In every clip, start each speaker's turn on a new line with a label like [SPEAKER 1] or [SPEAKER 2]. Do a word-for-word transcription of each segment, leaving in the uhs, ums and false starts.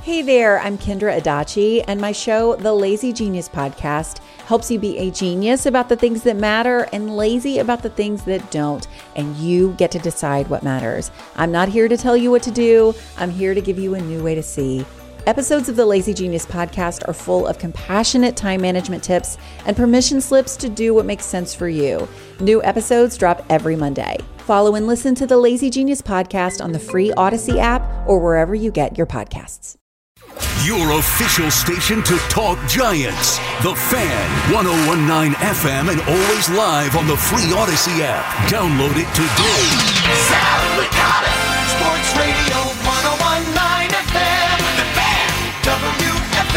[SPEAKER 1] Hey there, I'm Kendra Adachi, and my show, The Lazy Genius Podcast, helps you be a genius about the things that matter and lazy about the things that don't, and you get to decide what matters. I'm not here to tell you what to do. I'm here to give you a new way to see. Episodes of the Lazy Genius Podcast are full of compassionate time management tips and permission slips to do what makes sense for you. New episodes drop every Monday. Follow and listen to the Lazy Genius Podcast on the free Odyssey app or wherever you get your podcasts.
[SPEAKER 2] Your official station to talk Giants. The Fan, one oh one point nine F M, and always live on the free Odyssey app. Download it today.
[SPEAKER 3] Sal Licata, Sports Radio, one oh one point nine F M. The Fan, W F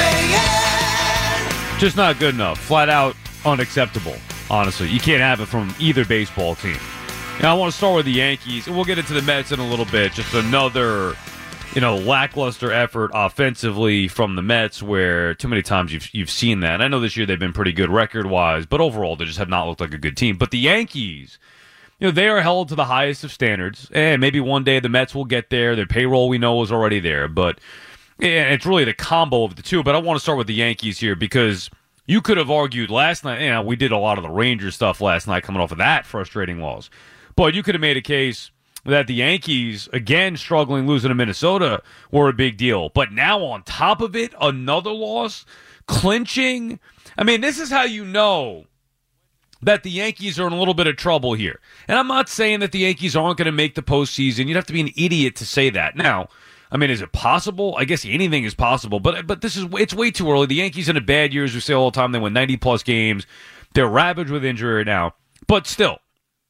[SPEAKER 3] A N.
[SPEAKER 4] Just not good enough. Flat out unacceptable, honestly. You can't have it from either baseball team. Now, I want to start with the Yankees, and we'll get into the Mets in a little bit. Just another... you know, lackluster effort offensively from the Mets, where too many times you've you've seen that. And I know this year they've been pretty good record-wise, but overall they just have not looked like a good team. But the Yankees, you know, they are held to the highest of standards, and maybe one day the Mets will get there. Their payroll, we know, is already there, but and it's really the combo of the two. But I want to start with the Yankees here because you could have argued last night, you know, we did a lot of the Rangers stuff last night coming off of that frustrating loss, but you could have made a case that the Yankees, again, struggling, losing to Minnesota, were a big deal. But now on top of it, another loss, clinching. I mean, this is how you know that the Yankees are in a little bit of trouble here. And I'm not saying that the Yankees aren't going to make the postseason. You'd have to be an idiot to say that. Now, I mean, is it possible? I guess anything is possible. But but this is it's way too early. The Yankees in a bad year, as we say all the time, they win ninety-plus games. They're ravaged with injury right now. But still,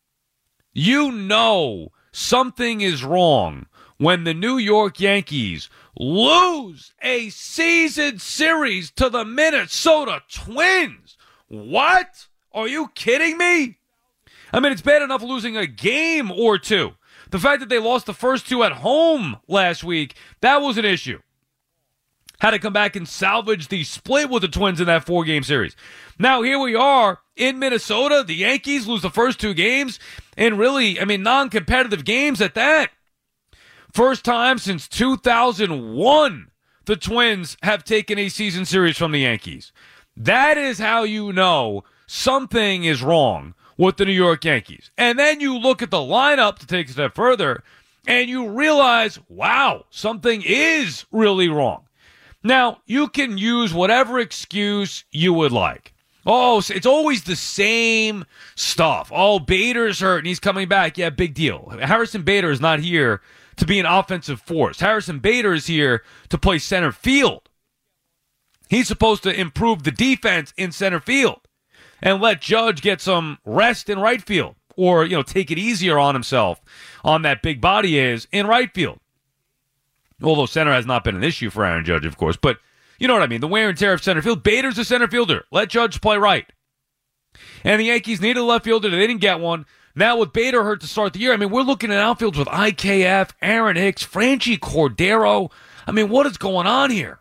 [SPEAKER 4] you know something is wrong when the New York Yankees lose a season series to the Minnesota Twins. What? Are you kidding me? I mean, it's bad enough losing a game or two. The fact that they lost the first two at home last week, that was an issue. Had to come back and salvage the split with the Twins in that four-game series. Now, here we are in Minnesota. The Yankees lose the first two games, and really, I mean, non-competitive games at that. First time since two thousand one, the Twins have taken a season series from the Yankees. That is how you know something is wrong with the New York Yankees. And then you look at the lineup to take a step further, and you realize, wow, something is really wrong. Now, you can use whatever excuse you would like. Oh, it's always the same stuff. Oh, Bader's hurt and he's coming back. Yeah, big deal. Harrison Bader is not here to be an offensive force. Harrison Bader is here to play center field. He's supposed to improve the defense in center field and let Judge get some rest in right field, or, you know, take it easier on himself on that big body is in right field. Although center has not been an issue for Aaron Judge, of course. But you know what I mean. The wear and tear of center field. Bader's a center fielder. Let Judge play right. And the Yankees needed a left fielder. They didn't get one. Now with Bader hurt to start the year, I mean, we're looking at outfields with I K F, Aaron Hicks, Franchi Cordero. I mean, what is going on here?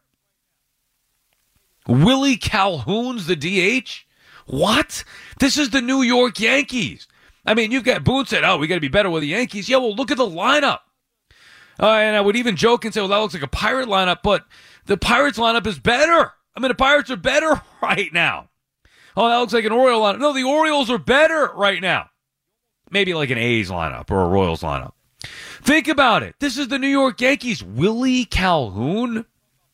[SPEAKER 4] Willie Calhoun's the D H? What? This is the New York Yankees. I mean, you've got Boone said, oh, we got to be better with the Yankees. Yeah, well, look at the lineup. Uh, and I would even joke and say, well, that looks like a Pirate lineup, but the Pirates lineup is better. I mean, the Pirates are better right now. Oh, that looks like an Oriole lineup. No, the Orioles are better right now. Maybe like an A's lineup or a Royals lineup. Think about it. This is the New York Yankees. Willie Calhoun.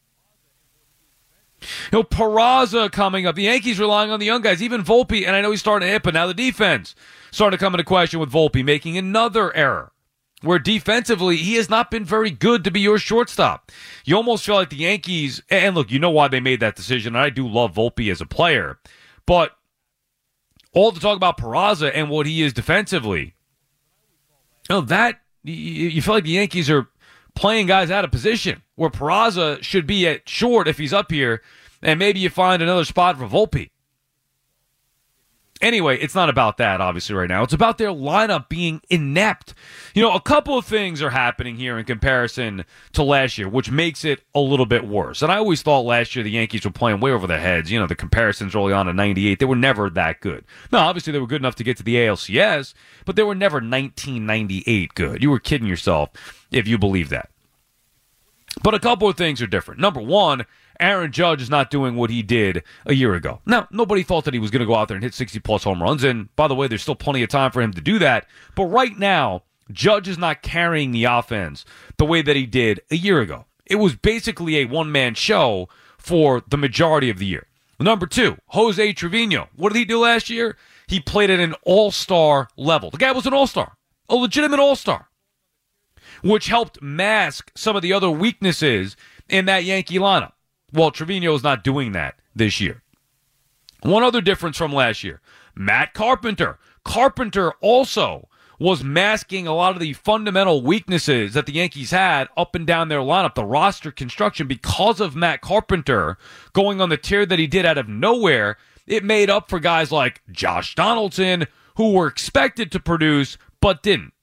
[SPEAKER 4] You know, Peraza coming up. The Yankees relying on the young guys, even Volpe, and I know he's starting to hit, but now the defense starting to come into question with Volpe making another error, where defensively he has not been very good to be your shortstop. You almost feel like the Yankees, and look, you know why they made that decision, and I do love Volpe as a player, but all the talk about Peraza and what he is defensively, you know, that, you feel like the Yankees are playing guys out of position, where Peraza should be at short if he's up here, and maybe you find another spot for Volpe. Anyway, it's not about that, obviously, right now. It's about their lineup being inept. You know, a couple of things are happening here in comparison to last year, which makes it a little bit worse. And I always thought last year the Yankees were playing way over their heads. You know, the comparisons early on in ninety-eight, they were never that good. No, obviously they were good enough to get to the A L C S, but they were never nineteen ninety-eight good. You were kidding yourself if you believe that. But a couple of things are different. Number one, Aaron Judge is not doing what he did a year ago. Now, nobody thought that he was going to go out there and hit sixty-plus home runs, and by the way, there's still plenty of time for him to do that. But right now, Judge is not carrying the offense the way that he did a year ago. It was basically a one-man show for the majority of the year. Number two, Jose Trevino. What did he do last year? He played at an all-star level. The guy was an all-star, a legitimate all-star, which helped mask some of the other weaknesses in that Yankee lineup. Well, Trevino is not doing that this year. One other difference from last year, Matt Carpenter. Carpenter also was masking a lot of the fundamental weaknesses that the Yankees had up and down their lineup, the roster construction. Because of Matt Carpenter going on the tear that he did out of nowhere, it made up for guys like Josh Donaldson, who were expected to produce but didn't.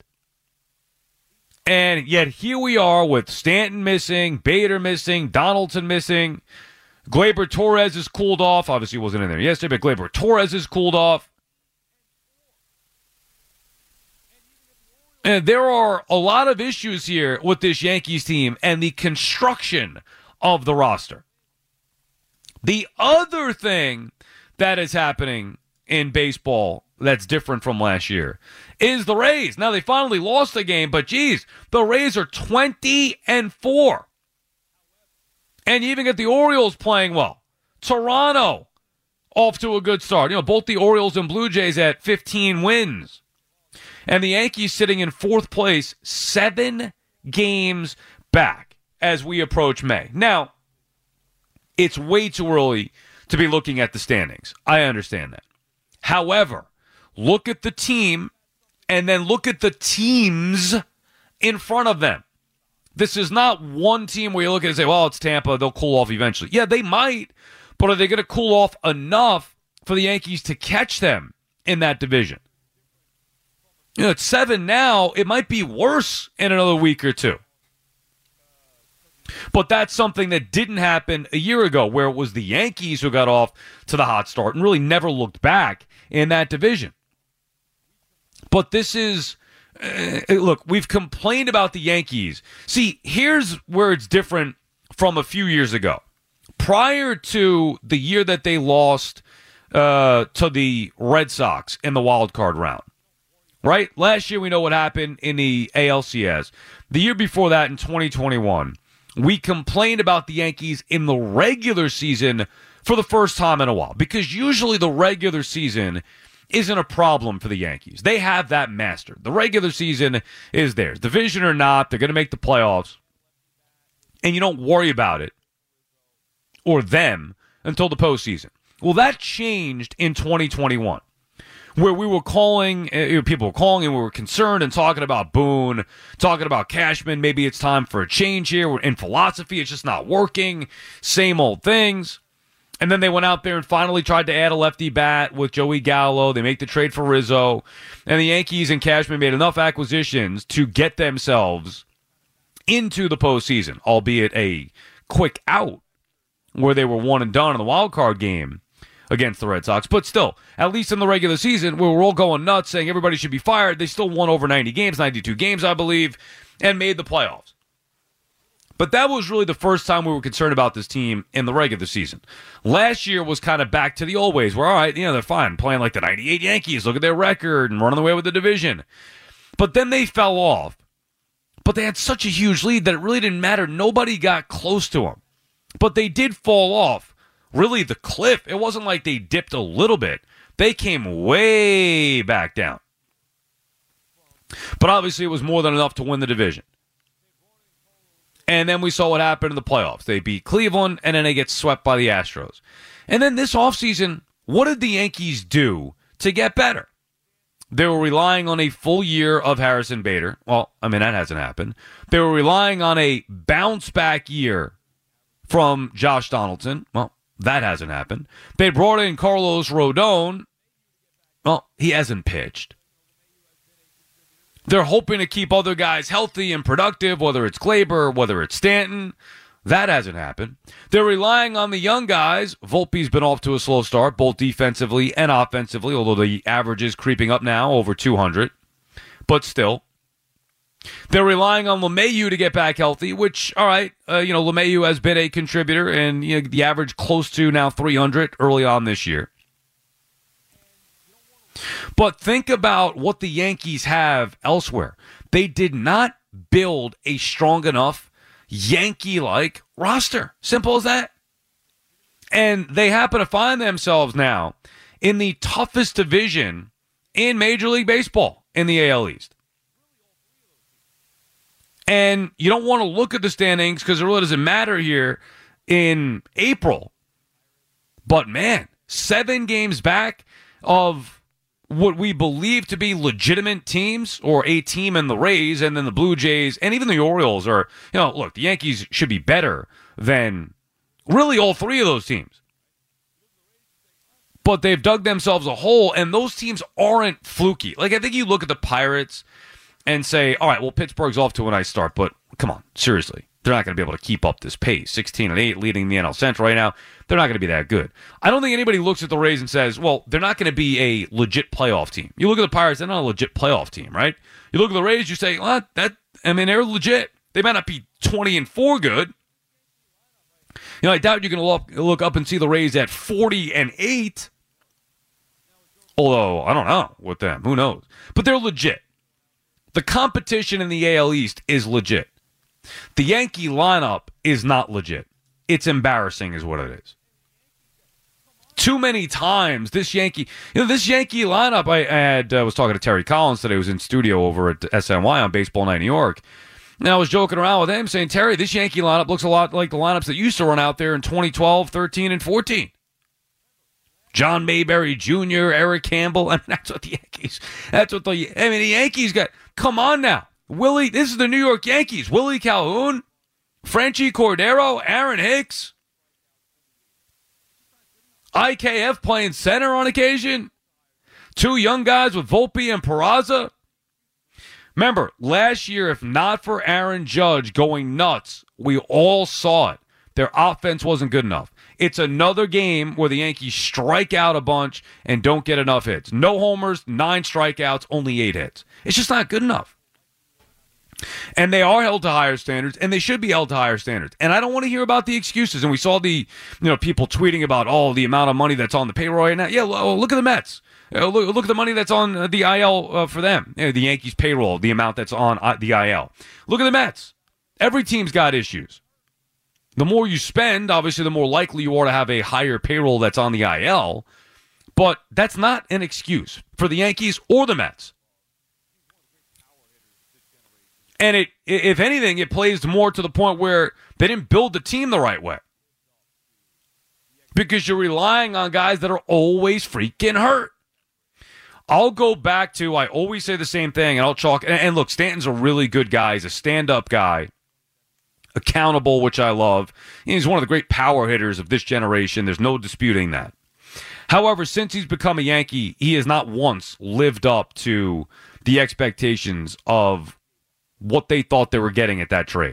[SPEAKER 4] And yet here we are with Stanton missing, Bader missing, Donaldson missing. Gleyber Torres is cooled off. Obviously he wasn't in there yesterday, but Gleyber Torres is cooled off. And there are a lot of issues here with this Yankees team and the construction of the roster. The other thing that is happening in baseball that's different from last year is the Rays. Now, they finally lost the game, but geez, the Rays are twenty and four. And you even get the Orioles playing well. Toronto off to a good start. You know, both the Orioles and Blue Jays at fifteen wins. And the Yankees sitting in fourth place, seven games back as we approach May. Now, it's way too early to be looking at the standings. I understand that. However, look at the team and then look at the teams in front of them. This is not one team where you look at it and say, well, it's Tampa, they'll cool off eventually. Yeah, they might, but are they going to cool off enough for the Yankees to catch them in that division? You know, it's seven now. It might be worse in another week or two. But that's something that didn't happen a year ago, where it was the Yankees who got off to the hot start and really never looked back in that division. But this is, uh, look, we've complained about the Yankees. See, here's where it's different from a few years ago. Prior to the year that they lost uh, to the Red Sox in the wild card round, right? Last year, we know what happened in the A L C S. The year before that, in twenty twenty-one, we complained about the Yankees in the regular season for the first time in a while, because usually the regular season isn't a problem for the Yankees. They have that mastered. The regular season is theirs. Division or not, they're going to make the playoffs, and you don't worry about it or them until the postseason. Well, that changed in twenty twenty-one. Where we were calling, uh, people were calling and we were concerned and talking about Boone, talking about Cashman. Maybe it's time for a change here. In philosophy, it's just not working. Same old things. And then they went out there and finally tried to add a lefty bat with Joey Gallo. They make the trade for Rizzo. And the Yankees and Cashman made enough acquisitions to get themselves into the postseason, albeit a quick out where they were one and done in the wild card game against the Red Sox. But still, at least in the regular season, where we're all going nuts saying everybody should be fired, they still won over ninety games, ninety-two games, I believe, and made the playoffs. But that was really the first time we were concerned about this team in the regular season. Last year was kind of back to the old ways, where, all right, you know, they're fine, playing like the ninety-eight Yankees, look at their record, and running away with the division. But then they fell off. But they had such a huge lead that it really didn't matter. Nobody got close to them. But they did fall off. Really, the cliff, it wasn't like they dipped a little bit. They came way back down. But obviously, it was more than enough to win the division. And then we saw what happened in the playoffs. They beat Cleveland, and then they get swept by the Astros. And then this offseason, what did the Yankees do to get better? They were relying on a full year of Harrison Bader. Well, I mean, that hasn't happened. They were relying on a bounce-back year from Josh Donaldson. Well, that hasn't happened. They brought in Carlos Rodon. Well, he hasn't pitched. They're hoping to keep other guys healthy and productive, whether it's Gleyber, whether it's Stanton. That hasn't happened. They're relying on the young guys. Volpe's been off to a slow start, both defensively and offensively, although the average is creeping up now over two hundred. But still, They're relying on LeMahieu to get back healthy, which, all right, uh, you know, LeMahieu has been a contributor, and you know, the average close to now three hundred early on this year. But think about what the Yankees have elsewhere. They did not build a strong enough Yankee-like roster. Simple as that. And they happen to find themselves now in the toughest division in Major League Baseball in the A L East. And you don't want to look at the standings because it really doesn't matter here in April. But, man, seven games back of what we believe to be legitimate teams, or a team in the Rays, and then the Blue Jays, and even the Orioles are, you know, look, the Yankees should be better than really all three of those teams. But they've dug themselves a hole, and those teams aren't fluky. Like, I think you look at the Pirates and say, all right, well, Pittsburgh's off to a nice start, but come on, seriously. They're not going to be able to keep up this pace. sixteen and eight leading the N L Central right now. They're not going to be that good. I don't think anybody looks at the Rays and says, well, they're not going to be a legit playoff team. You look at the Pirates, they're not a legit playoff team, right? You look at the Rays, you say, well, that, I mean, they're legit. They might not be twenty and four good. You know, I doubt you're going to look, look up and see the Rays at forty and eight. Although, I don't know with them. Who knows? But they're legit. The competition in the A L East is legit. The Yankee lineup is not legit. It's embarrassing is what it is. Too many times this Yankee, you know, this Yankee lineup, I, I had, uh, was talking to Terry Collins today, who was in studio over at S N Y on Baseball Night in New York. And I was joking around with him saying, Terry, this Yankee lineup looks a lot like the lineups that used to run out there in twenty twelve, thirteen, and fourteen. John Mayberry Junior, Eric Campbell. I mean, that's what the Yankees, that's what the, I mean, the Yankees got, come on now. Willie, this is the New York Yankees. Willie Calhoun, Franchi Cordero, Aaron Hicks. I K F playing center on occasion. Two young guys with Volpe and Peraza. Remember, last year, if not for Aaron Judge going nuts, we all saw it. Their offense wasn't good enough. It's another game where the Yankees strike out a bunch and don't get enough hits. No homers, nine strikeouts, only eight hits. It's just not good enough. And they are held to higher standards, and they should be held to higher standards. And I don't want to hear about the excuses. And we saw the, you know, people tweeting about, oh, the amount of money that's on the payroll right now. Yeah, look at the Mets. Uh, look, look at the money that's on the I L uh, for them. You know, the Yankees payroll, the amount that's on uh, the I L. Look at the Mets. Every team's got issues. The more you spend, obviously, the more likely you are to have a higher payroll that's on the I L. But that's not an excuse for the Yankees or the Mets. And it, if anything, it plays more to the point where they didn't build the team the right way. Because you're relying on guys that are always freaking hurt. I'll go back to, I always say the same thing, and I'll chalk, and, and look, Stanton's a really good guy. He's a stand-up guy. Accountable, which I love. He's one of the great power hitters of this generation. There's no disputing that. However, since he's become a Yankee, he has not once lived up to the expectations of what they thought they were getting at that trade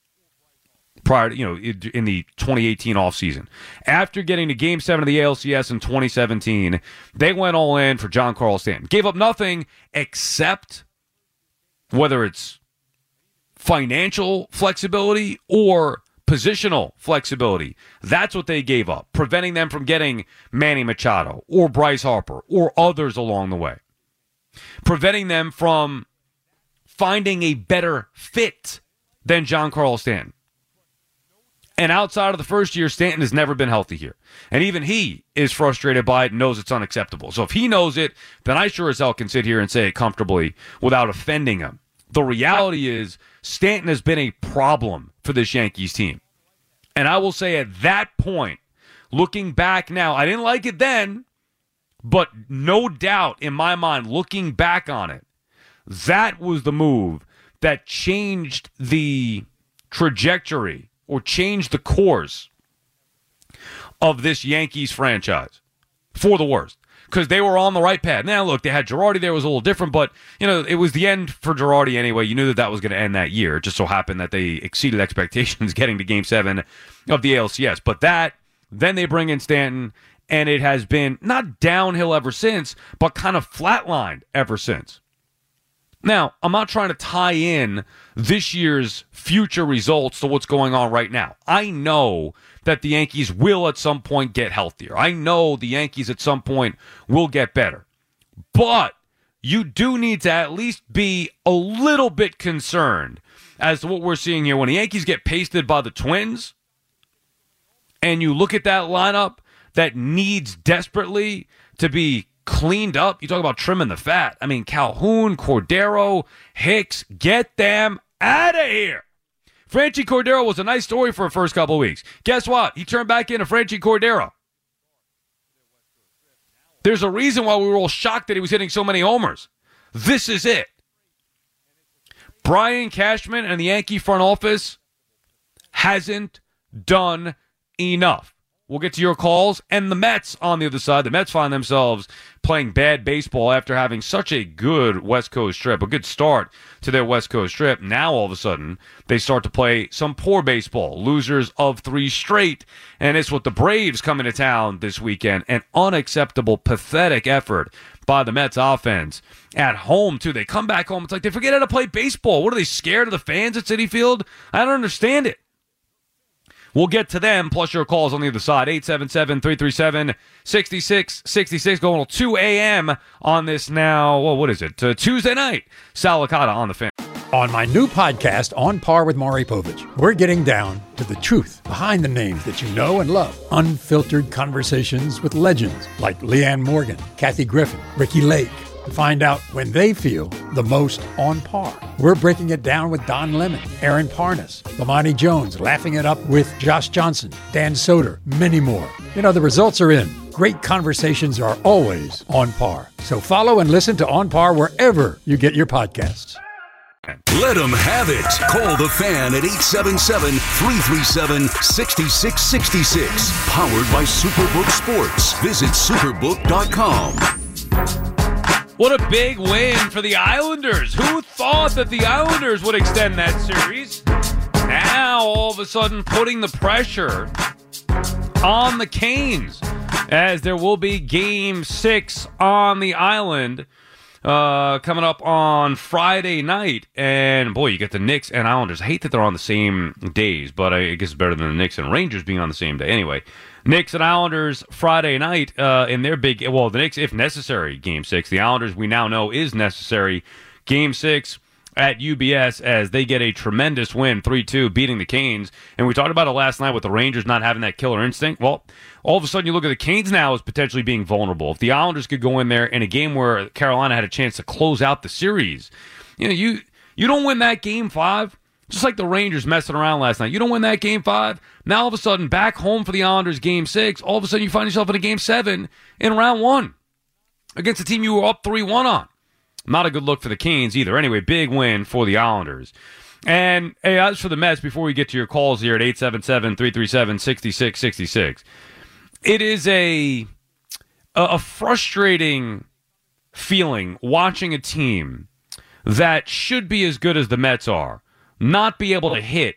[SPEAKER 4] prior to, you know, in the twenty eighteen offseason. After getting to Game seven of the A L C S in twenty seventeen, they went all in for Giancarlo Stanton. Gave up nothing except whether it's financial flexibility or positional flexibility. That's what they gave up, preventing them from getting Manny Machado or Bryce Harper or others along the way. Preventing them from finding a better fit than Giancarlo Stanton. And outside of the first year, Stanton has never been healthy here. And even he is frustrated by it and knows it's unacceptable. So if he knows it, then I sure as hell can sit here and say it comfortably without offending him. The reality is Stanton has been a problem for this Yankees team. And I will say at that point, looking back now, I didn't like it then, but no doubt in my mind, looking back on it, that was the move that changed the trajectory or changed the course of this Yankees franchise for the worst. Because they were on the right path. Now, look, they had Girardi there. It was a little different, but, you know, it was the end for Girardi anyway. You knew that that was going to end that year. It just so happened that they exceeded expectations getting to Game seven of the A L C S. But that, then they bring in Stanton, and it has been not downhill ever since, but kind of flatlined ever since. Now, I'm not trying to tie in this year's future results to what's going on right now. I know that the Yankees will at some point get healthier. I know the Yankees at some point will get better. But you do need to at least be a little bit concerned as to what we're seeing here. When the Yankees get pasted by the Twins, and you look at that lineup that needs desperately to be cleaned up. You talk about trimming the fat. I mean, Calhoun, Cordero, Hicks, get them out of here. Franchi Cordero was a nice story for the first couple of weeks. Guess what? He turned back into Franchi Cordero. There's a reason why we were all shocked that he was hitting so many homers. This is it. Brian Cashman and the Yankee front office hasn't done enough. We'll get to your calls. And the Mets on the other side. The Mets find themselves playing bad baseball after having such a good West Coast trip, a good start to their West Coast trip. Now, all of a sudden, they start to play some poor baseball. Losers of three straight. And it's with the Braves coming to town this weekend. An unacceptable, pathetic effort by the Mets offense. At home, too. They come back home. It's like they forget how to play baseball. What are they, scared of the fans at Citi Field? I don't understand it. We'll get to them, plus your calls on the other side. eight seven seven, three three seven, six six six six, going till two a.m. on this now, well, what is it, uh, Tuesday night. Sal Licata on the Fan.
[SPEAKER 5] On my new podcast, On Par with Maury Povich, we're getting down to the truth behind the names that you know and love. Unfiltered conversations with legends like Leanne Morgan, Kathy Griffin, Ricky Lake. To find out when they feel the most on par. We're breaking it down with Don Lemon, Aaron Parnas, Lamani Jones, laughing it up with Josh Johnson, Dan Soder, many more. You know, the results are in. Great conversations are always on par. So follow and listen to On Par wherever you get your podcasts.
[SPEAKER 2] Let them have it. Call the Fan at eight seven seven, three three seven, six six six six. Powered by Superbook Sports. Visit superbook dot com.
[SPEAKER 4] What a big win for the Islanders. Who thought that the Islanders would extend that series? Now, all of a sudden, putting the pressure on the Canes, as there will be game six on the island uh, coming up on Friday night. And, boy, you get the Knicks and Islanders. I hate that they're on the same days, but I guess it's better than the Knicks and Rangers being on the same day. Anyway, Knicks and Islanders Friday night uh, in their big, well, the Knicks, if necessary, game six. The Islanders, we now know, is necessary. Game six at U B S as they get a tremendous win, three two, beating the Canes. And we talked about it last night with the Rangers not having that killer instinct. Well, all of a sudden you look at the Canes now as potentially being vulnerable. If the Islanders could go in there in a game where Carolina had a chance to close out the series, you know, you you don't win that game five. Just like the Rangers messing around last night. You don't win that game five. Now all of a sudden, back home for the Islanders game six, all of a sudden you find yourself in a game seven in round one against a team you were up three one on. Not a good look for the Canes either. Anyway, big win for the Islanders. And hey, as for the Mets, before we get to your calls here at eight seven seven, three three seven, six six six six, it is a, a frustrating feeling watching a team that should be as good as the Mets are not be able to hit,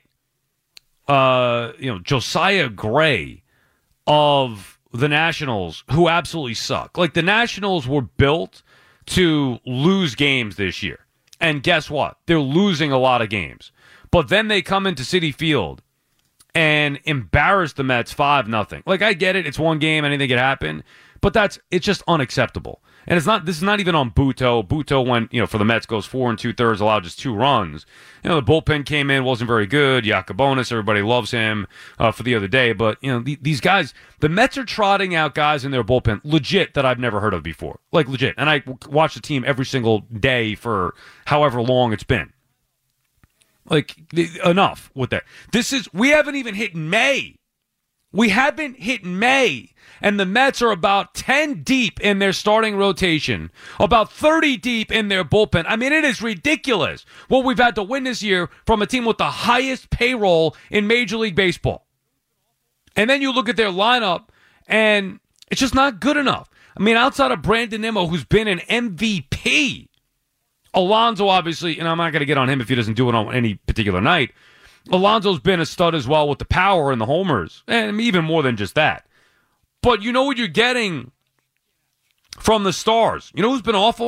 [SPEAKER 4] uh, you know, Josiah Gray of the Nationals, who absolutely suck. Like, the Nationals were built to lose games this year. And guess what? They're losing a lot of games. But then they come into Citi Field and embarrass the Mets five nothing. Like, I get it. It's one game. Anything can happen. But that's it's just unacceptable. And it's not. This is not even on Buto. Buto went, you know, for the Mets goes four and two thirds, allowed just two runs. You know, the bullpen came in, wasn't very good. Jacobonis, everybody loves him uh, for the other day. But you know, the, these guys, the Mets are trotting out guys in their bullpen, legit, that I've never heard of before, like legit. And I watch the team every single day for however long it's been. Like, enough with that. This is we haven't even hit May. We haven't hit May. And the Mets are about ten deep in their starting rotation, about thirty deep in their bullpen. I mean, it is ridiculous what we've had to win this year from a team with the highest payroll in Major League Baseball. And then you look at their lineup, and it's just not good enough. I mean, outside of Brandon Nimmo, who's been an M V P, Alonso, obviously, and I'm not going to get on him if he doesn't do it on any particular night. Alonso's been a stud as well with the power and the homers, and even more than just that. But you know what you're getting from the Stars? You know who's been awful?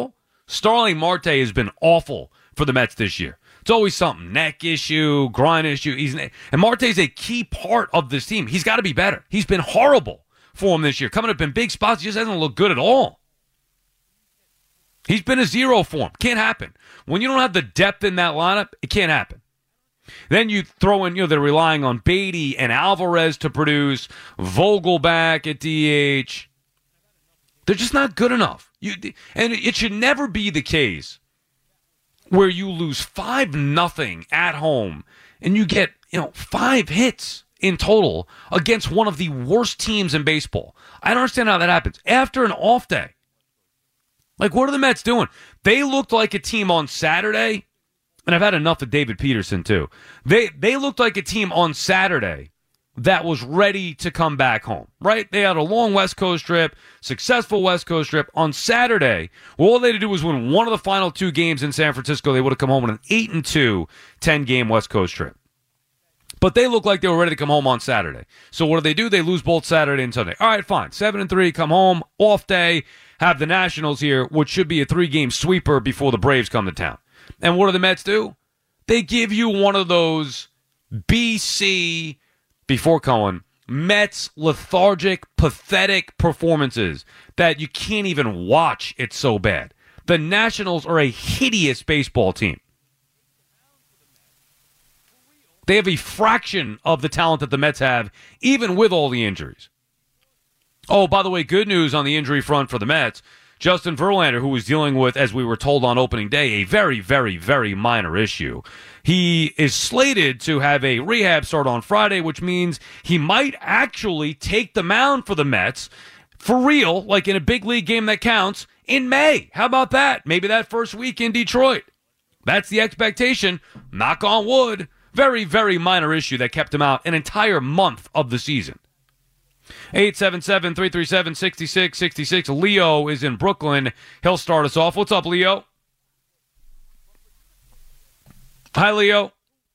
[SPEAKER 4] Starling Marte has been awful for the Mets this year. It's always something, neck issue, groin issue. He's, and Marte's a key part of this team. He's got to be better. He's been horrible for him this year. Coming up in big spots, he just hasn't looked good at all. He's been a zero for him. Can't happen. When you don't have the depth in that lineup, it can't happen. Then you throw in, you know, they're relying on Beatty and Alvarez to produce, Vogelback at D H. They're just not good enough. You, and it should never be the case where you lose five nothing at home and you get, you know, five hits in total against one of the worst teams in baseball. I don't understand how that happens. After an off day. Like, what are the Mets doing? They looked like a team on Saturday, and I've had enough of David Peterson, too. They they looked like a team on Saturday that was ready to come back home, right? They had a long West Coast trip, successful West Coast trip. On Saturday, well, all they had to do was win one of the final two games in San Francisco. They would have come home with an eight and two ten-game West Coast trip. But they looked like they were ready to come home on Saturday. So what do they do? They lose both Saturday and Sunday. All right, fine. Seven and three, come home, off day, have the Nationals here, which should be a three-game sweeper before the Braves come to town. And what do the Mets do? They give you one of those B C, before Cohen, Mets lethargic, pathetic performances that you can't even watch. It's so bad. The Nationals are a hideous baseball team. They have a fraction of the talent that the Mets have, even with all the injuries. Oh, by the way, good news on the injury front for the Mets. Justin Verlander, who was dealing with, as we were told on opening day, a very, very, very minor issue. He is slated to have a rehab start on Friday, which means he might actually take the mound for the Mets for real, like in a big league game that counts, in May. How about that? Maybe that first week in Detroit. That's the expectation. Knock on wood. Very, very minor issue that kept him out an entire month of the season. eight seven seven, three three seven, six six six six. Leo is in Brooklyn. He'll start us off. What's up, Leo? Hi, Leo.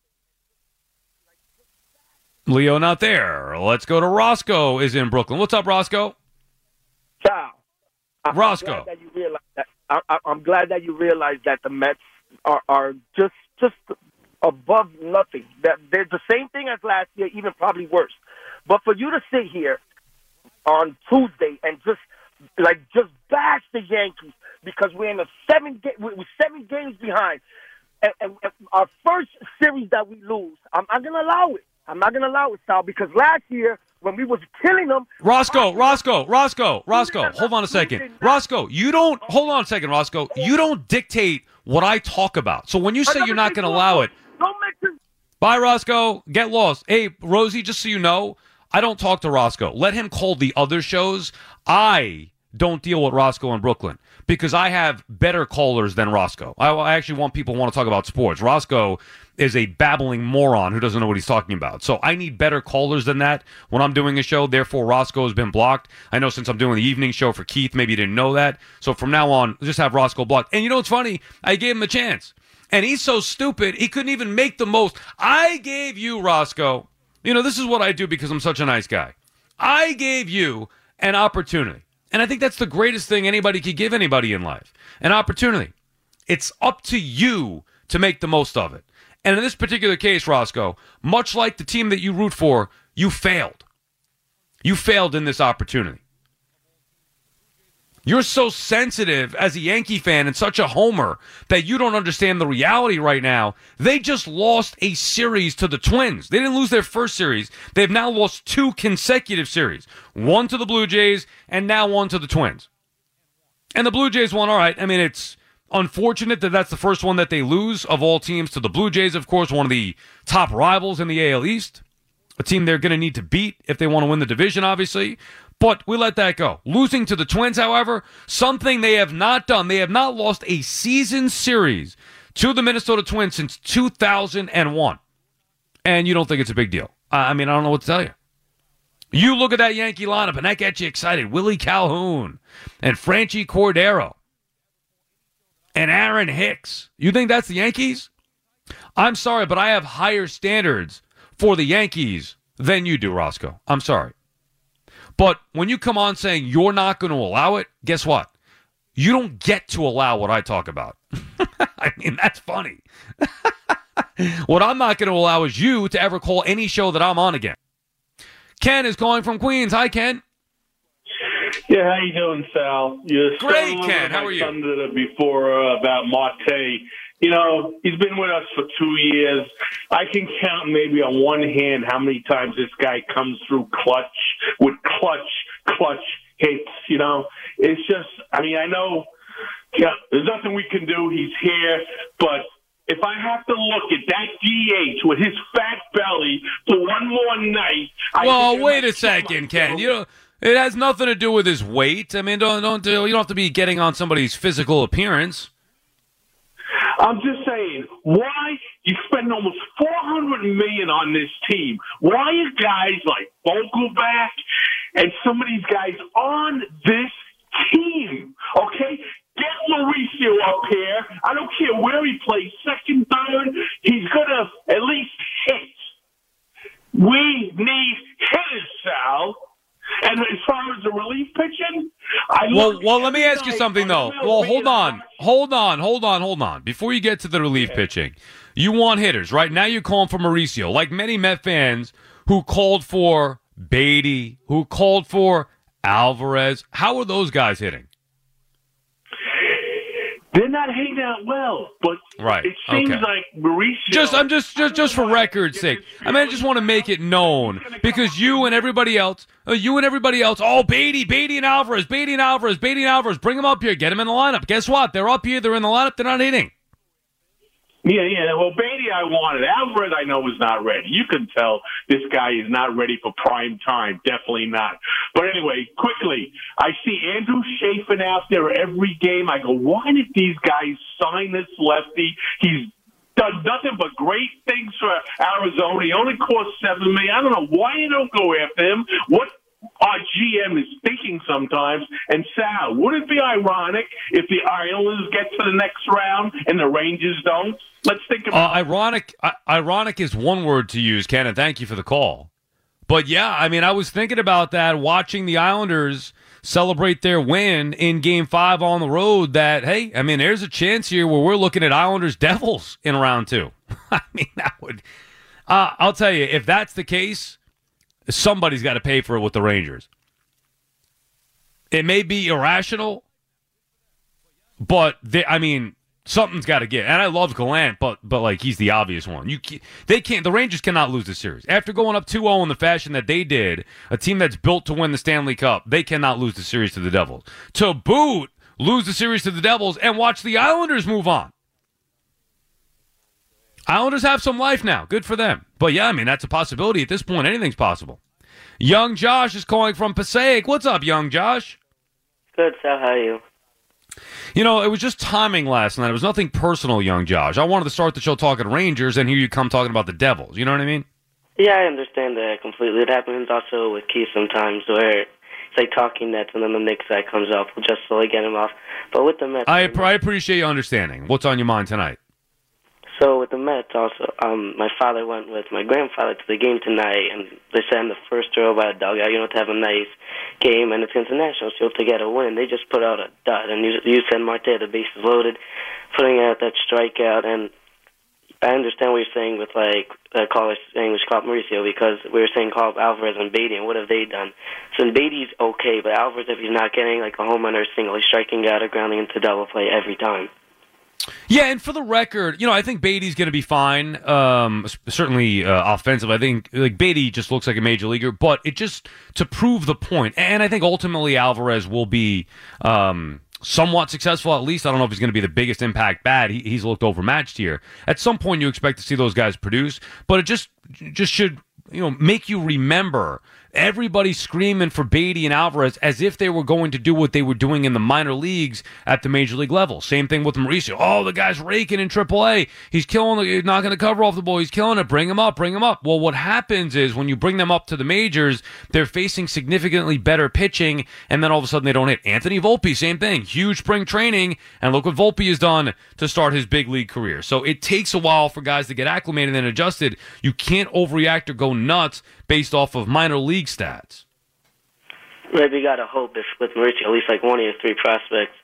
[SPEAKER 4] Leo not there. Let's go to Roscoe is in Brooklyn. What's up, Roscoe?
[SPEAKER 6] Ciao. I'm
[SPEAKER 4] Roscoe.
[SPEAKER 6] Glad that you realize that, I, I, I'm glad that you realize that the Mets are, are just just above nothing. That they're the same thing as last year, even probably worse. But for you to sit here on Tuesday and just like just bash the Yankees because we're in a seven ga- we're seven games behind, and, and, and our first series that we lose, I'm not gonna allow it. I'm not gonna allow it, Sal, because last year when we was killing them,
[SPEAKER 4] Roscoe, Roscoe, Roscoe, Roscoe. Hold on a second, Roscoe. You don't hold on a second, Roscoe. You don't dictate what I talk about. So when you say you're not gonna allow it.
[SPEAKER 6] Don't make this.
[SPEAKER 4] Bye, Roscoe. Get lost. Hey, Rosie, just so you know, I don't talk to Roscoe. Let him call the other shows. I don't deal with Roscoe in Brooklyn because I have better callers than Roscoe. I, I actually want people who want to talk about sports. Roscoe is a babbling moron who doesn't know what he's talking about. So I need better callers than that when I'm doing a show. Therefore, Roscoe has been blocked. I know since I'm doing the evening show for Keith, maybe you didn't know that. So from now on, just have Roscoe blocked. And you know what's funny? I gave him a chance. And he's so stupid, he couldn't even make the most. I gave you, Roscoe, you know, this is what I do because I'm such a nice guy. I gave you an opportunity. And I think that's the greatest thing anybody could give anybody in life, an opportunity. It's up to you to make the most of it. And in this particular case, Roscoe, much like the team that you root for, you failed. You failed in this opportunity. You're so sensitive as a Yankee fan and such a homer that you don't understand the reality right now. They just lost a series to the Twins. They didn't lose their first series. They've now lost two consecutive series. One to the Blue Jays and now one to the Twins. And the Blue Jays won, all right. I mean, it's unfortunate that that's the first one that they lose of all teams to the Blue Jays, of course, one of the top rivals in the A L East. A team they're going to need to beat if they want to win the division, obviously. But we let that go. Losing to the Twins, however, something they have not done. They have not lost a season series to the Minnesota Twins since two thousand one. And you don't think it's a big deal. I mean, I don't know what to tell you. You look at that Yankee lineup, and that gets you excited. Willie Calhoun and Franchi Cordero and Aaron Hicks. You think that's the Yankees? I'm sorry, but I have higher standards for the Yankees than you do, Roscoe. I'm sorry. But when you come on saying you're not going to allow it, guess what? you don't get to allow what I talk about. I mean, that's funny. What I'm not going to allow is you to ever call any show that I'm on again. Ken is calling from Queens. Hi, Ken.
[SPEAKER 7] Yeah, how you doing, Sal? You're
[SPEAKER 4] Great, Ken. How are you?
[SPEAKER 7] Before uh, about Marte. You know, he's been with us for two years. I can count maybe on one hand how many times this guy comes through clutch with clutch, clutch hits. You know, it's just, I mean, I know yeah, there's nothing we can do. He's here. But if I have to look at that D H with his fat belly for one more night.
[SPEAKER 4] Well, wait a second, Ken. You know, it has nothing to do with his weight. I mean, don't, don't, you don't have to be getting on somebody's physical appearance.
[SPEAKER 7] I'm just saying, why you spend almost four hundred million dollars on this team? Why are guys like Vogelback and some of these guys on this team? Okay? Get Mauricio up here. I don't care where he plays, second, third. He's going to at least hit. We need hitters, Sal. And as far as the relief pitching, I
[SPEAKER 4] well, well, let me ask you something though. Well, hold on, hold on, hold on, hold on. Before you get to the relief okay. pitching, you want hitters, right? Now you're calling for Mauricio, like many Met fans who called for Beatty, who called for Alvarez. How are those guys hitting?
[SPEAKER 7] They're not hitting that well, but
[SPEAKER 4] right.
[SPEAKER 7] it seems
[SPEAKER 4] okay.
[SPEAKER 7] like Mauricio.
[SPEAKER 4] Just, I'm just, just, just for record's sake. I mean, I just want to make it known because you and everybody else, uh, you and everybody else, oh, Beatty, Beatty and Alvarez, Beatty and Alvarez, Beatty and Alvarez, bring them up here, get them in the lineup. Guess what? They're up here, they're in the lineup, they're not hitting.
[SPEAKER 7] Yeah, yeah. Well, Beatty, I wanted. Alvarez, I know, is not ready. You can tell this guy is not ready for prime time. Definitely not. But anyway, quickly, I see Andrew Chafin out there every game. I go, why did these guys sign this lefty? He's done nothing but great things for Arizona. He only cost seven million dollars. I don't know why you don't go after him. What our G M is thinking sometimes. And Sal, would it be ironic if the Islanders get to the next round and the Rangers don't? Let's think about
[SPEAKER 4] uh, ironic. Uh, ironic is one word to use, Ken, and thank you for the call. But yeah, I mean, I was thinking about that, watching the Islanders celebrate their win in Game Five on the road. That hey, I mean, there's a chance here where we're looking at Islanders Devils in round two. I mean, that would. Uh, I'll tell you, if that's the case, somebody's got to pay for it with the Rangers. It may be irrational, but they, I mean. Something's got to get, and I love Gallant, but but like he's the obvious one. You can't, they can't. The Rangers cannot lose the series after going up two oh in the fashion that they did. A team that's built to win the Stanley Cup, they cannot lose the series to the Devils. To boot, lose the series to the Devils and watch the Islanders move on. Islanders have some life now. Good for them. But yeah, I mean that's a possibility at this point. Anything's possible. Young Josh is calling from Passaic. What's up, Young Josh?
[SPEAKER 8] Good, Sal. How are you?
[SPEAKER 4] You know, it was just timing last night. It was nothing personal, Young Josh. I wanted to start the show talking Rangers, and here you come talking about the Devils. You know what I mean?
[SPEAKER 8] Yeah, I understand that completely. It happens also with Keith sometimes where it's like talking Nets, and then the Knicks guy comes up just to like get him off. But with the Mets...
[SPEAKER 4] I, I appreciate you understanding. What's on your mind tonight?
[SPEAKER 8] So with the Mets also, um, my father went with my grandfather to the game tonight, and they sent him the first row by a dugout, you know, to have a nice game, and it's against the Nationals, so to get a win. They just put out a dud, and you, you said Marte, the bases loaded, putting out that strikeout, and I understand what you're saying with, like, the caller saying we should call up Mauricio, because we were saying call up Alvarez and Beatty, and what have they done? So Beatty's okay, but Alvarez, if he's not getting, like, a home run or a single, he's striking out or grounding into double play every time.
[SPEAKER 4] Yeah, and for the record, you know, I think Beatty's going to be fine. Um, certainly uh, offensive. I think like Beatty just looks like a major leaguer, but it just to prove the point. And I think ultimately Alvarez will be um, somewhat successful. At least I don't know if he's going to be the biggest impact bat. He, he's looked overmatched here. At some point, you expect to see those guys produce, but it just just should you know make you remember. Everybody screaming for Beatty and Alvarez as if they were going to do what they were doing in the minor leagues at the major league level. Same thing with Mauricio. Oh, the guy's raking in triple A. He's killing, he's knocking the cover off the ball. He's killing it. Bring him up, bring him up. Well, what happens is when you bring them up to the majors, they're facing significantly better pitching, and then all of a sudden they don't hit. Anthony Volpe, same thing. Huge spring training, and look what Volpe has done to start his big league career. So it takes a while for guys to get acclimated and adjusted. You can't overreact or go nuts based off of minor league stats.
[SPEAKER 8] Maybe you got to hope if with Mauricio, at least like one of your three prospects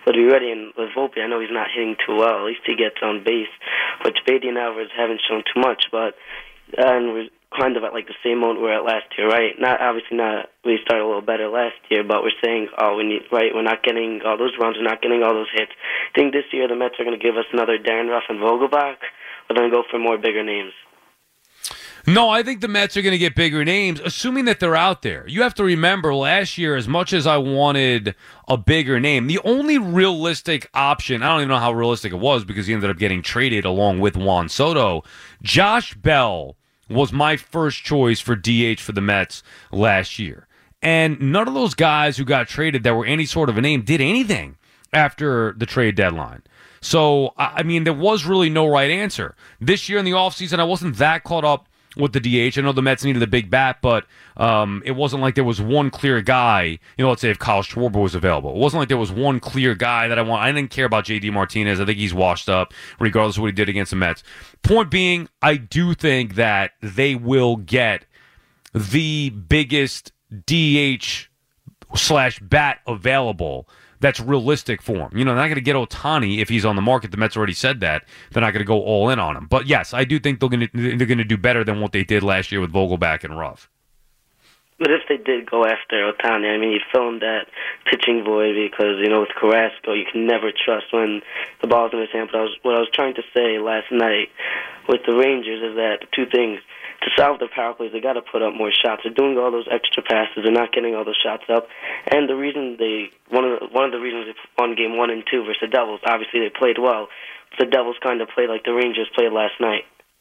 [SPEAKER 8] to be ready. And with Volpe, I know he's not hitting too well. At least he gets on base, which Beatty and Alvarez haven't shown too much. But uh, and we're kind of at like the same moment we were at last year, right? Not obviously not. We started a little better last year, but we're saying, oh, we need right. We're not getting all those runs. We're not getting all those hits. I think this year the Mets are going to give us another Darren Ruff and Vogelbach. We're going to go for more bigger names.
[SPEAKER 4] No, I think the Mets are going to get bigger names, assuming that they're out there. You have to remember, last year, as much as I wanted a bigger name, the only realistic option, I don't even know how realistic it was because he ended up getting traded along with Juan Soto. Josh Bell was my first choice for D H for the Mets last year. And none of those guys who got traded that were any sort of a name did anything after the trade deadline. So, I mean, there was really no right answer. This year in the offseason, I wasn't that caught up with the D H. I know the Mets needed a big bat, but um, it wasn't like there was one clear guy. You know, let's say if Kyle Schwarber was available. It wasn't like there was one clear guy that I want. I didn't care about J D Martinez. I think he's washed up, regardless of what he did against the Mets. Point being, I do think that they will get the biggest D H slash bat available that's realistic for him. You know, they're not going to get Ohtani if he's on the market. The Mets already said that. They're not going to go all in on him. But yes, I do think they're going to they're going to do better than what they did last year with Vogelbach and Ruff.
[SPEAKER 8] But if they did go after Ohtani, I mean, you'd fill in that pitching void because, you know, with Carrasco, you can never trust when the ball's in his hand. But I was, what I was trying to say last night with the Rangers is that two things. To solve their power plays, they got to put up more shots. They're doing all those extra passes. They're not getting all those shots up. And the reason they one of the, one of the reasons they won game one and two versus the Devils, obviously they played well. But the Devils kind of played like the Rangers played last night.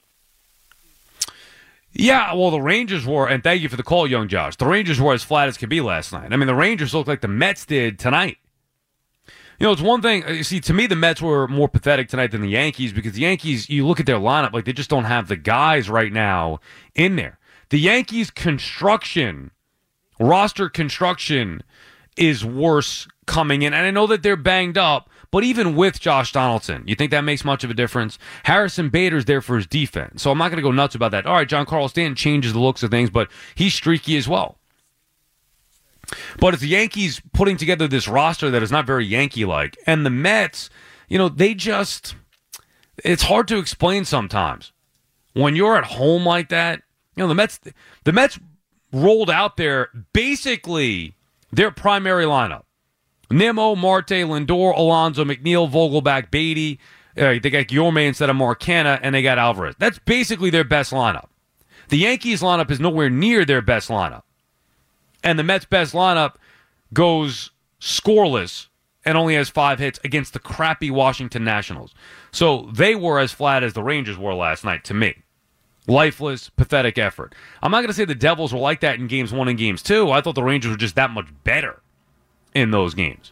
[SPEAKER 4] Yeah, well, the Rangers were, and thank you for the call, young Josh. The Rangers were as flat as could be last night. I mean, the Rangers looked like the Mets did tonight. You know, it's one thing, you see, to me, the Mets were more pathetic tonight than the Yankees because the Yankees, you look at their lineup, like they just don't have the guys right now in there. The Yankees' construction, roster construction, is worse coming in. And I know that they're banged up, but even with Josh Donaldson, you think that makes much of a difference? Harrison Bader's there for his defense, so I'm not going to go nuts about that. All right, Giancarlo Stanton changes the looks of things, but he's streaky as well. But it's the Yankees putting together this roster that is not very Yankee-like. And the Mets, you know, they just, it's hard to explain sometimes. When you're at home like that, you know, the Mets, the Mets rolled out there basically their primary lineup. Nimmo, Marte, Lindor, Alonso, McNeil, Vogelbach, Beatty. Uh, they got Guillorme instead of Marcana, and they got Alvarez. That's basically their best lineup. The Yankees lineup is nowhere near their best lineup. And the Mets' best lineup goes scoreless and only has five hits against the crappy Washington Nationals. So they were as flat as the Rangers were last night to me. Lifeless, pathetic effort. I'm not going to say the Devils were like that in games one and games two. I thought the Rangers were just that much better in those games.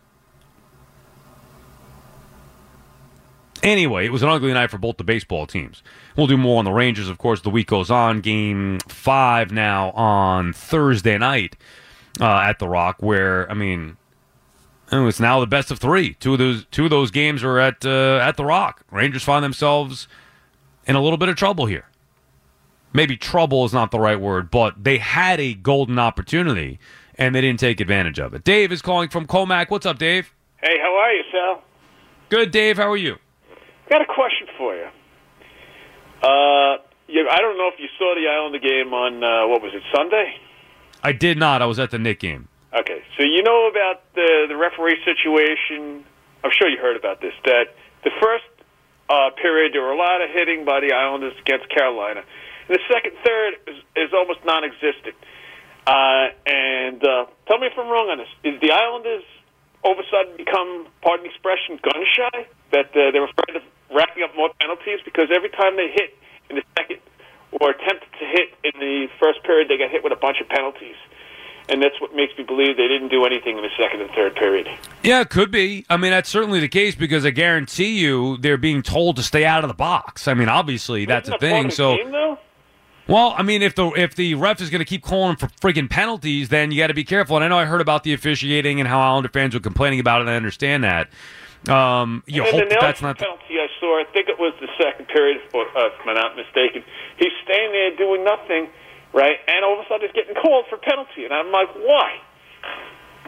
[SPEAKER 4] Anyway, it was an ugly night for both the baseball teams. We'll do more on the Rangers, of course. The week goes on. Game five now on Thursday night uh, at The Rock, where, I mean, it's now the best of three. Two of those two of those games are at uh, at The Rock. Rangers find themselves in a little bit of trouble here. Maybe trouble is not the right word, but they had a golden opportunity, and they didn't take advantage of it. Dave is calling from Comac. What's up, Dave?
[SPEAKER 9] Hey, how are you, Sal?
[SPEAKER 4] Good, Dave. How are you?
[SPEAKER 9] Got a question for you. Uh, you, I don't know if you saw the Islander game on, uh, what was it, Sunday?
[SPEAKER 4] I did not. I was at the Knick game.
[SPEAKER 9] Okay, so you know about the, the referee situation. I'm sure you heard about this, that the first uh, period, there were a lot of hitting by the Islanders against Carolina. And the second, third is, is almost non-existent. Uh, and uh, tell me if I'm wrong on this. Is the Islanders all of a sudden become, pardon the expression, gun-shy? That uh, they're afraid of racking up more penalties because every time they hit in the second or attempted to hit in the first period, they got hit with a bunch of penalties. And that's what makes me believe they didn't do anything in the second and third period.
[SPEAKER 4] Yeah, it could be. I mean, that's certainly the case because I guarantee you they're being told to stay out of the box. I mean, obviously, that's a thing. So,
[SPEAKER 9] game, though?
[SPEAKER 4] Well, I mean, if the if the ref is going to keep calling for friggin' penalties, then you got to be careful. And I know I heard about the officiating and how Islander fans were complaining about it, and I understand that. Um, you
[SPEAKER 9] and
[SPEAKER 4] hope
[SPEAKER 9] the
[SPEAKER 4] that that's not
[SPEAKER 9] the penalty I saw. I think it was the second period, if I'm not mistaken. He's staying there doing nothing, right? And all of a sudden he's getting called for penalty, and I'm like, why?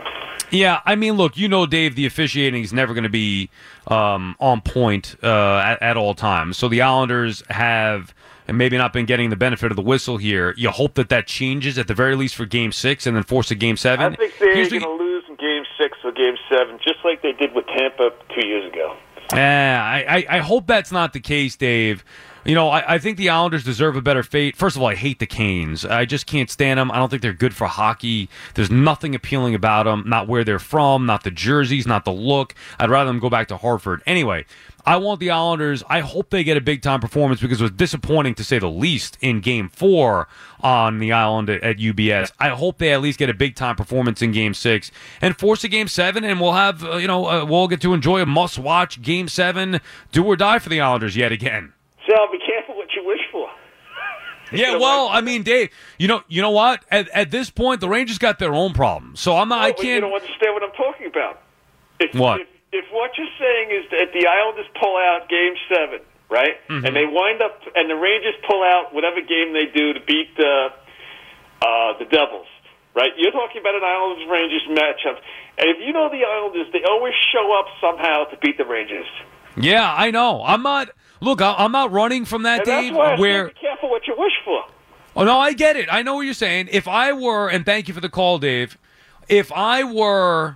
[SPEAKER 4] Yeah, I mean, look, you know, Dave, the officiating is never going to be um, on point uh, at, at all times. So the Islanders have, and maybe not been getting the benefit of the whistle here. You hope that that changes at the very least for Game Six, and then force a Game Seven.
[SPEAKER 9] I think they're
[SPEAKER 4] Here's
[SPEAKER 9] going
[SPEAKER 4] the-
[SPEAKER 9] to lose in Game Six or Game Seven, just like they did with Tampa two years ago.
[SPEAKER 4] Yeah, I, I, I hope that's not the case, Dave. You know, I, I think the Islanders deserve a better fate. First of all, I hate the Canes. I just can't stand them. I don't think they're good for hockey. There's nothing appealing about them. Not where they're from, not the jerseys, not the look. I'd rather them go back to Hartford. Anyway, I want the Islanders. I hope they get a big-time performance because it was disappointing, to say the least, in Game four on the island at, at U B S. I hope they at least get a big-time performance in Game six and force a Game seven, and we'll have, uh, you know, uh, we'll get to enjoy a must-watch Game seven, do or die for the Islanders yet again.
[SPEAKER 9] Sal, be careful what you wish for.
[SPEAKER 4] Yeah, well, I mean, Dave, you know, you know what? At, at this point, the Rangers got their own problems, so I'm not.
[SPEAKER 9] No,
[SPEAKER 4] I
[SPEAKER 9] but You
[SPEAKER 4] can't.
[SPEAKER 9] don't understand what I'm talking about. If,
[SPEAKER 4] What?
[SPEAKER 9] If, if what you're saying is that the Islanders pull out Game Seven, right,
[SPEAKER 4] Mhm.
[SPEAKER 9] and they wind up, and the Rangers pull out whatever game they do to beat uh, uh, the Devils, right? You're talking about an Islanders-Rangers matchup, and if you know the Islanders, they always show up somehow to beat the Rangers.
[SPEAKER 4] Yeah, I know. I'm not. Look, I- I'm not running from that,
[SPEAKER 9] And
[SPEAKER 4] Dave.
[SPEAKER 9] that's why I
[SPEAKER 4] where
[SPEAKER 9] say be careful what you wish for.
[SPEAKER 4] Oh, no, I get it. I know what you're saying. If I were, and thank you for the call, Dave, if I were,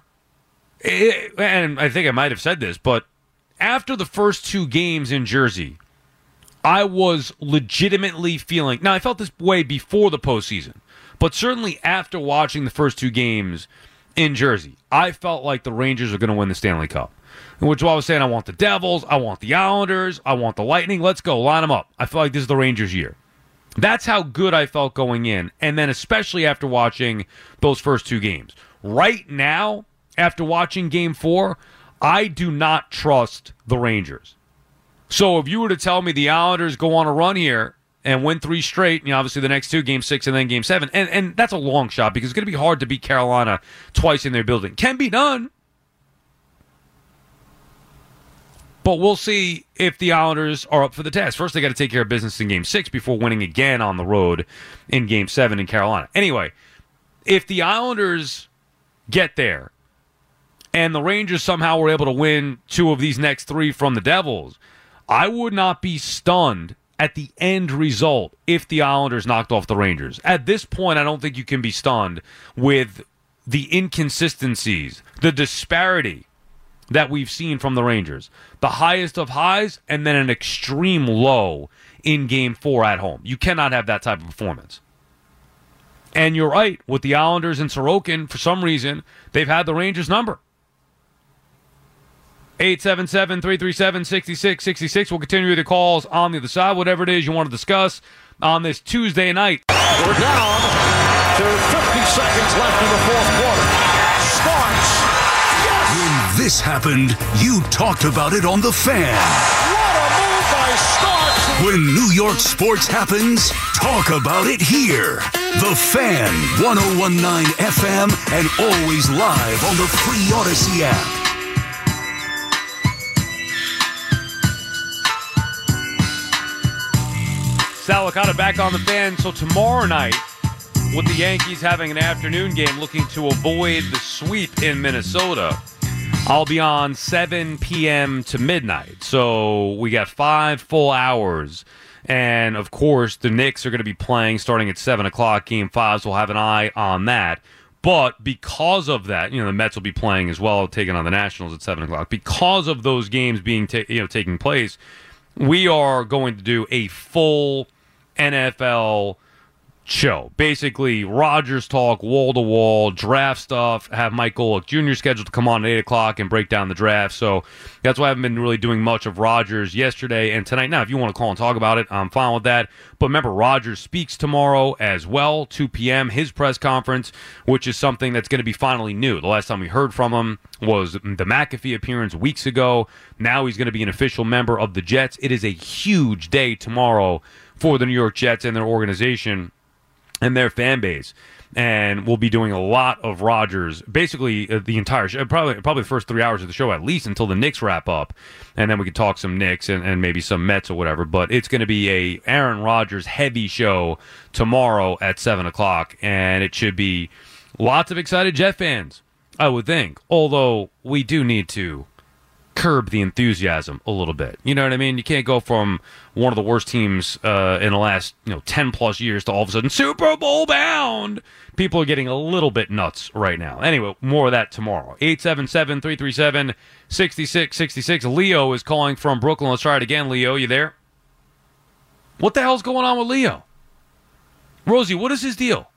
[SPEAKER 4] eh, and I think I might have said this, but after the first two games in Jersey, I was legitimately feeling, now I felt this way before the postseason, but certainly after watching the first two games in Jersey, I felt like the Rangers are going to win the Stanley Cup. Which is why I was saying I want the Devils, I want the Islanders, I want the Lightning. Let's go, line them up. I feel like this is the Rangers' year. That's how good I felt going in, and then especially after watching those first two games. Right now, after watching Game four, I do not trust the Rangers. So if you were to tell me the Islanders go on a run here and win three straight, you know, obviously the next two, Game six and then Game seven, and, and that's a long shot because it's going to be hard to beat Carolina twice in their building. Can be done. But we'll see if the Islanders are up for the task. First, they got to take care of business in Game six before winning again on the road in Game seven in Carolina. Anyway, if the Islanders get there and the Rangers somehow were able to win two of these next three from the Devils, I would not be stunned at the end result if the Islanders knocked off the Rangers. At this point, I don't think you can be stunned with the inconsistencies, the disparity that we've seen from the Rangers. The highest of highs and then an extreme low in Game four at home. You cannot have that type of performance. And you're right, with the Islanders and Sorokin, for some reason, they've had the Rangers number. eight seven seven, three three seven, six six six six. We'll continue with the calls on the other side, whatever it is you want to discuss on this Tuesday night.
[SPEAKER 3] We're down to fifty seconds left in the fourth quarter. Starks.
[SPEAKER 2] When this happened, you talked about it on The Fan.
[SPEAKER 3] What a move by Starks.
[SPEAKER 2] When New York sports happens, talk about it here. The Fan, one oh one point nine F M, and always live on the free Odyssey app.
[SPEAKER 4] Sal Licata back on The Fan. So tomorrow night, with the Yankees having an afternoon game looking to avoid the sweep in Minnesota, I'll be on seven p.m. to midnight. So we got five full hours. And, of course, the Knicks are going to be playing starting at seven o'clock. Game five, so we'll have an eye on that. But because of that, you know, the Mets will be playing as well, taking on the Nationals at seven o'clock. Because of those games being ta- you know taking place, we are going to do a full N F L show. Basically, Rodgers talk, wall-to-wall, draft stuff, have Mike Golick Junior scheduled to come on at eight o'clock and break down the draft. So that's why I haven't been really doing much of Rodgers yesterday and tonight. Now, if you want to call and talk about it, I'm fine with that. But remember, Rodgers speaks tomorrow as well, two p.m., his press conference, which is something that's going to be finally new. The last time we heard from him was the McAfee appearance weeks ago. Now he's going to be an official member of the Jets. It is a huge day tomorrow for the New York Jets and their organization and their fan base, and we'll be doing a lot of Rodgers, basically uh, the entire show, probably probably the first three hours of the show at least until the Knicks wrap up, and then we could talk some Knicks and, and maybe some Mets or whatever. But it's going to be a Aaron Rodgers heavy show tomorrow at seven o'clock, and it should be lots of excited Jet fans I would think. Although we do need to curb the enthusiasm a little bit. You know what I mean? You can't go from one of the worst teams uh, in the last you know ten plus years to all of a sudden Super Bowl bound. People are getting a little bit nuts right now. Anyway, more of that tomorrow. eight seven seven, three three seven, six six six six. Leo is calling from Brooklyn. Let's try it again. Leo, you there? What the hell's going on with Leo? Rosie, what is his deal?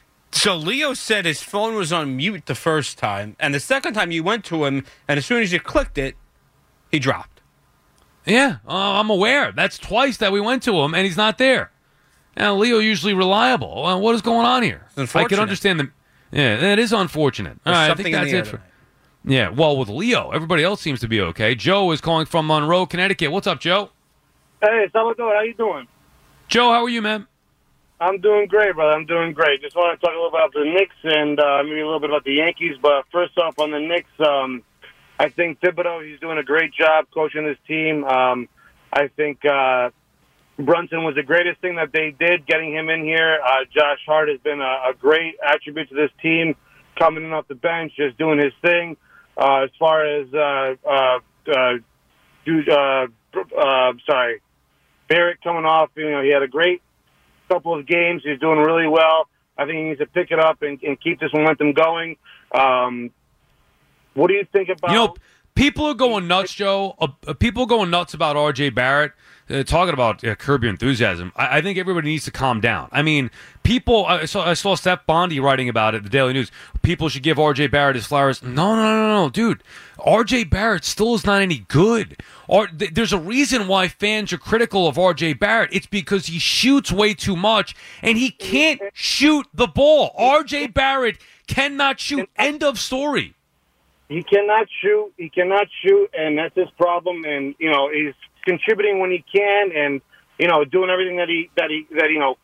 [SPEAKER 10] So Leo said his phone was on mute the first time, and the second time you went to him, and as soon as you clicked it, he dropped.
[SPEAKER 4] Yeah, uh, I'm aware. That's twice that we went to him, and he's not there. Now, Leo usually reliable. Uh, what is going on here? I can understand the. Yeah, that is unfortunate. All right, I think that's it for. Yeah, well, with Leo, everybody else seems to be okay. Joe is calling from Monroe, Connecticut. What's up, Joe?
[SPEAKER 11] Hey, Salvador, how you doing?
[SPEAKER 4] Joe, how are you, man?
[SPEAKER 11] I'm doing great, brother. I'm doing great. Just want to talk a little bit about the Knicks and uh, maybe a little bit about the Yankees. But first off, on the Knicks, um, I think Thibodeau, he's doing a great job coaching this team. Um, I think uh, Brunson was the greatest thing that they did, getting him in here. Uh, Josh Hart has been a, a great attribute to this team, coming in off the bench, just doing his thing. Uh, as far as, uh, uh, uh, dude, uh, uh, sorry, Barrett coming off, you know, he had a great couple of games. He's doing really well. I think he needs to pick it up and, and keep this momentum going. Um, what do you think about...
[SPEAKER 4] You know, people are going nuts, Joe. Uh, people are going nuts about R J Barrett, uh, talking about uh, curb your enthusiasm. I, I think everybody needs to calm down. I mean, people... I saw, I saw Steph Bondi writing about it, the Daily News. People should give R J Barrett his flowers. No, no, no, no, dude. R J Barrett still is not any good. Or, th- there's a reason why fans are critical of R J Barrett. It's because he shoots way too much, and he can't shoot the ball. R J Barrett cannot shoot. End of story.
[SPEAKER 11] He cannot shoot. He cannot shoot, and that's his problem. And you know, he's contributing when he can, and you know, doing everything that he that he that you know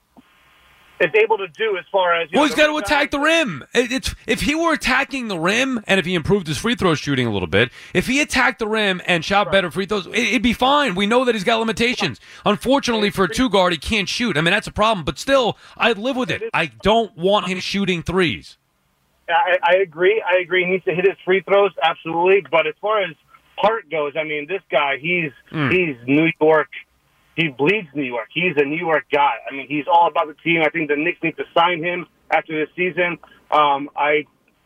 [SPEAKER 11] is able to do as far as. You
[SPEAKER 4] Well,
[SPEAKER 11] know,
[SPEAKER 4] he's got to attack the rim. It- It's if he were attacking the rim, and if he improved his free throw shooting a little bit, if he attacked the rim and shot better free throws, it- it'd be fine. We know that he's got limitations. Unfortunately, for a two guard, he can't shoot. I mean, that's a problem. But still, I'd live with it. I don't want him shooting threes.
[SPEAKER 11] I, I agree. I agree. He needs to hit his free throws, absolutely. But as far as Hart goes, I mean, this guy, he's
[SPEAKER 4] Mm.
[SPEAKER 11] he's New York. He bleeds New York. He's a New York guy. I mean, he's all about the team. I think the Knicks need to sign him after this season. Um, I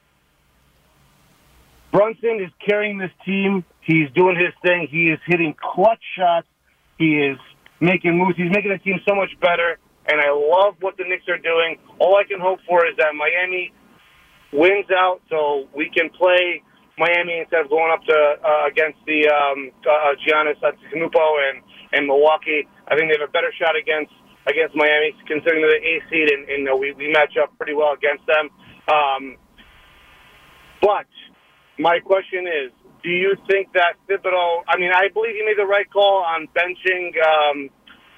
[SPEAKER 11] Brunson is carrying this team. He's doing his thing. He is hitting clutch shots. He is making moves. He's making the team so much better. And I love what the Knicks are doing. All I can hope for is that Miami wins out so we can play Miami instead of going up to uh, against the um, uh, Giannis Antetokounmpo and, and Milwaukee. I think they have a better shot against against Miami, considering they're the eighth seed, and, and you know, we, we match up pretty well against them. Um, but my question is, do you think that Thibodeau, I mean, I believe he made the right call on benching um,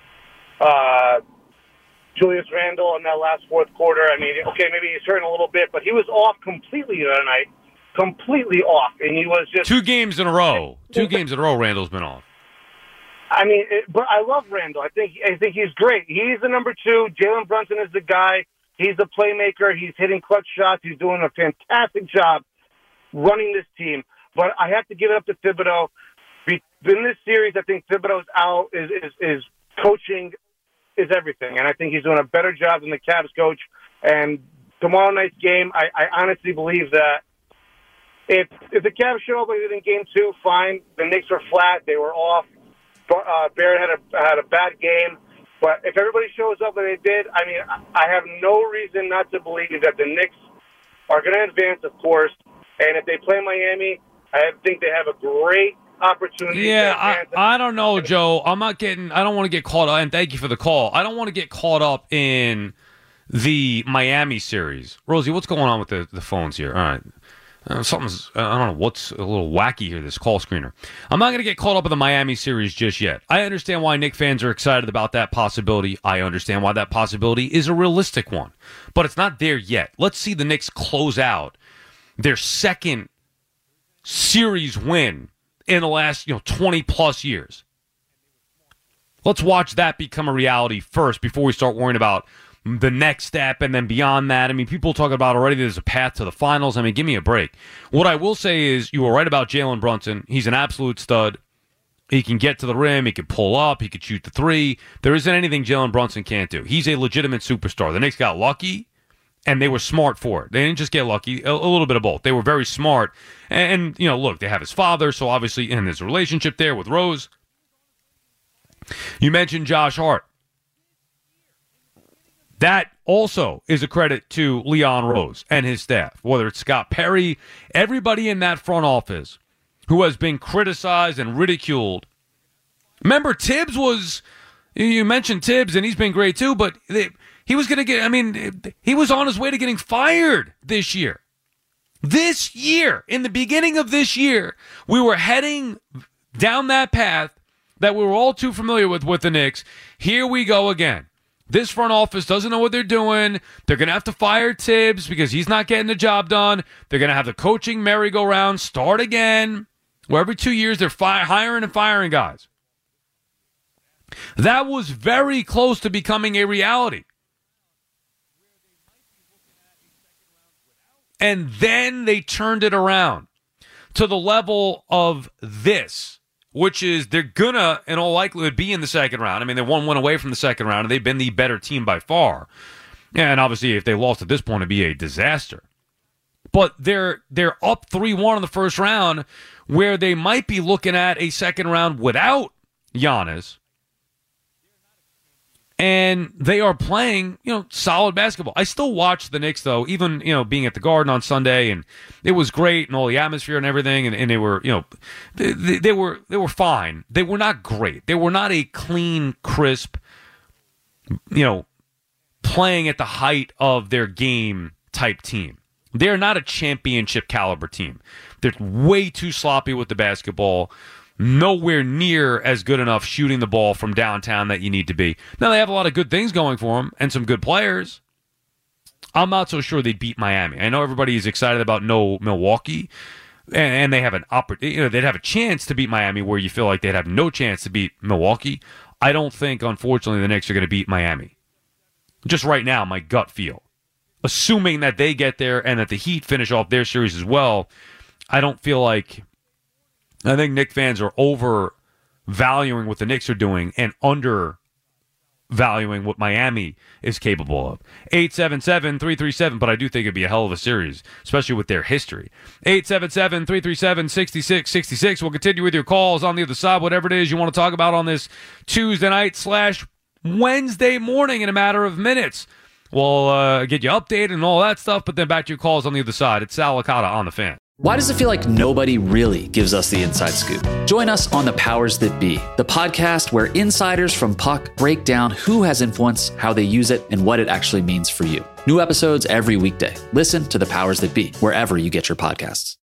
[SPEAKER 11] uh, Julius Randle in that last fourth quarter. I mean, okay, maybe he's hurting a little bit, but he was off completely the other night, completely off, and he was just...
[SPEAKER 4] Two games in a row. Two games in a row, Randall's been off.
[SPEAKER 11] I mean, it, but I love Randall. I think I think he's great. He's the number two. Jalen Brunson is the guy. He's the playmaker. He's hitting clutch shots. He's doing a fantastic job running this team. But I have to give it up to Thibodeau. In this series, I think Thibodeau's out. Is, is, is coaching is everything, and I think he's doing a better job than the Cavs coach. And tomorrow night's game, I, I honestly believe that if if the Cavs show up like they did in Game Two, fine. The Knicks were flat. They were off. Uh, Barrett had a had a bad game, but if everybody shows up like they did, I mean, I have no reason not to believe that the Knicks are going to advance, of course. And if they play Miami, I think they have a great opportunity.
[SPEAKER 4] Yeah,
[SPEAKER 11] to
[SPEAKER 4] I,
[SPEAKER 11] advance.
[SPEAKER 4] I don't know, Joe. I'm not getting. I don't want to get caught up. And thank you for the call. I don't want to get caught up in the Miami series. Rosie, what's going on with the the phones here? All right. Uh, something's, uh, I don't know, what's a little wacky here, this call screener. I'm not going to get caught up in the Miami series just yet. I understand why Knicks fans are excited about that possibility. I understand why that possibility is a realistic one. But it's not there yet. Let's see the Knicks close out their second series win in the last, you know, twenty-plus years. Let's watch that become a reality first before we start worrying about the next step and then beyond that. I mean, people talk about already there's a path to the finals. I mean, give me a break. What I will say is you were right about Jalen Brunson. He's an absolute stud. He can get to the rim. He can pull up. He can shoot the three. There isn't anything Jalen Brunson can't do. He's a legitimate superstar. The Knicks got lucky, and they were smart for it. They didn't just get lucky. A, a little bit of both. They were very smart. And, and, you know, look, they have his father, so obviously, and there's a relationship there with Rose. You mentioned Josh Hart. That also is a credit to Leon Rose and his staff, whether it's Scott Perry, everybody in that front office who has been criticized and ridiculed. Remember, Tibbs was, you mentioned Tibbs, and he's been great too, but they, he was going to get, I mean, he was on his way to getting fired this year. This year, in the beginning of this year, we were heading down that path that we were all too familiar with with the Knicks. Here we go again. This front office doesn't know what they're doing. They're going to have to fire Tibbs because he's not getting the job done. They're going to have the coaching merry-go-round start again, where every two years they're fi- hiring and firing guys. That was very close to becoming a reality. And then they turned it around to the level of this, which is they're going to, in all likelihood, be in the second round. I mean, they're one win away from the second round, and they've been the better team by far. And obviously, if they lost at this point, it'd be a disaster. But they're they're up three one in the first round, where they might be looking at a second round without Giannis. And they are playing, you know, solid basketball. I still watch the Knicks, though, even, you know, being at the Garden on Sunday, and it was great and all the atmosphere and everything, and, and they were, you know, they, they were they were fine. They were not great. They were not a clean, crisp, you know, playing at the height of their game type team. They're not a championship caliber team. They're way too sloppy with the basketball. Nowhere near as good enough shooting the ball from downtown that you need to be. Now, they have a lot of good things going for them and some good players. I'm not so sure they'd beat Miami. I know everybody is excited about no Milwaukee, and, and they have an opportunity. You know, they'd have a chance to beat Miami, where you feel like they'd have no chance to beat Milwaukee. I don't think, unfortunately, the Knicks are going to beat Miami. Just right now, my gut feel. Assuming that they get there and that the Heat finish off their series as well, I don't feel like... I think Knicks fans are overvaluing what the Knicks are doing and undervaluing what Miami is capable of. eight seven seven, three three seven, but I do think it'd be a hell of a series, especially with their history. eight seven seven, three three seven, six six six six. We'll continue with your calls on the other side, whatever it is you want to talk about on this Tuesday night slash Wednesday morning in a matter of minutes. We'll uh, get you updated and all that stuff, but then back to your calls on the other side. It's Sal Licata on The Fan.
[SPEAKER 12] Why does it feel like nobody really gives us the inside scoop? Join us on The Powers That Be, the podcast where insiders from Puck break down who has influence, how they use it, and what it actually means for you. New episodes every weekday. Listen to The Powers That Be, wherever you get your podcasts.